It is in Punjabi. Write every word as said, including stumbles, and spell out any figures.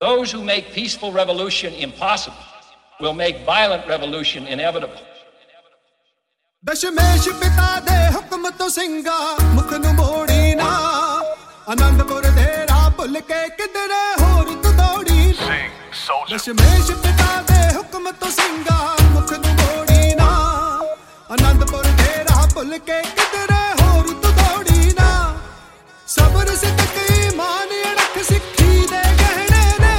Those who make peaceful revolution impossible will make violent revolution inevitable. Dashmesh ਪਿਤਾ ਦੇ ਹੁਕਮ ਤੋਂ ਸਿੰਘਾ ਮੁਖ ਨੂੰ ਮੋੜੀ ਨਾ ਆਨੰਦਪੁਰ ਦੇ ਰਾਹ ਭੁੱਲ ਕੇ ਕਿਧਰੇ ਹੋਰ ਤੂੰ ਦੌੜੀ ਦਸ਼ਮੇਸ਼ ਪਿਤਾ ਦੇ ਹੁਕਮ ਤੋਂ ਸਿੰਘਾ ਮੁਖ ਨੂੰ ਮੋੜੀ ਨਾ ਆਨੰਦਪੁਰ ਦੇ ਰਾਹ ਭੁੱਲ ਕੇ ਕਿਧਰੇ ਹੋਰ ਤੂੰ ਦੌੜੀ ਨਾ ਸਬਰ ਸੇ ਤਕਈ